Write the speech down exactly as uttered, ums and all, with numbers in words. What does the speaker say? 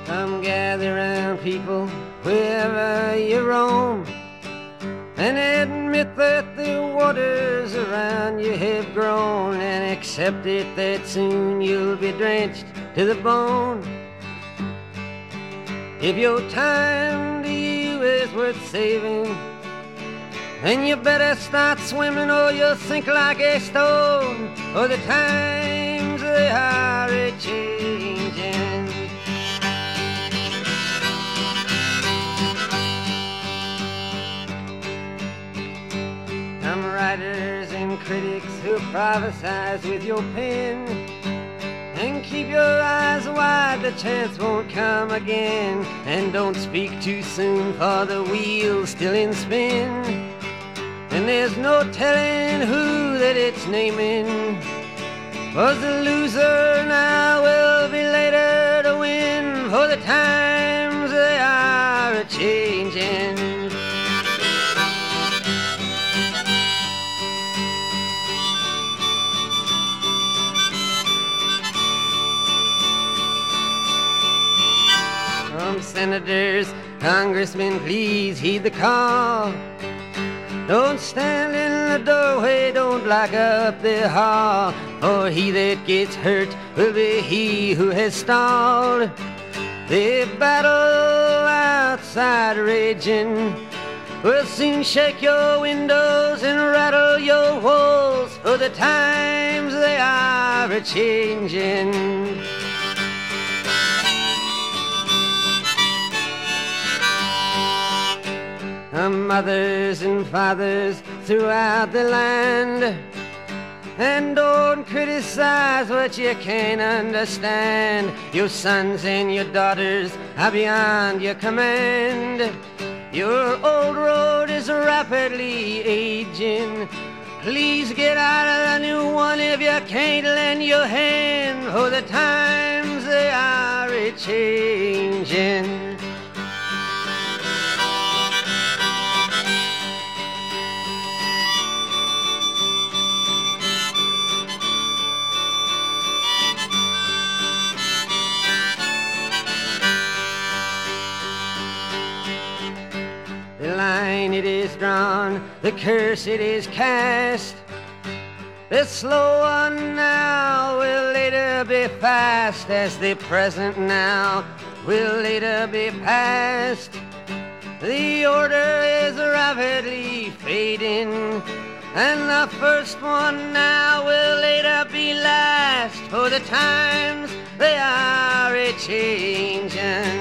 Come gather round, people, wherever you roam, and admit that the waters around you have grown, and accept it that soon you'll be drenched to the bone. If your time to you is worth saving, then you better start swimming or you'll sink like a stone, for the times they are a-changing. Some writers and critics who prophesize with your pen, and keep your eyes wide, the chance won't come again. And don't speak too soon, for the wheel's still in spin, and there's no telling who that it's naming. Was the loser now will be later to win, for the times they are a-changing. From senators, congressmen, please heed the call. Don't stand in the doorway, don't block up the hall, for he that gets hurt will be he who has stalled. The battle outside raging will soon shake your windows and rattle your walls, for the times they are a-changing. Mothers and fathers throughout the land, and don't criticize what you can't understand. Your sons and your daughters are beyond your command. Your old road is rapidly aging. Please get out of the new one if you can't lend your hand, for the times they are a-changing. The line it is drawn, the curse it is cast. The slow one now will later be fast, as the present now will later be past. The order is rapidly fading, and the first one now will later be last, for the times they are a-changing.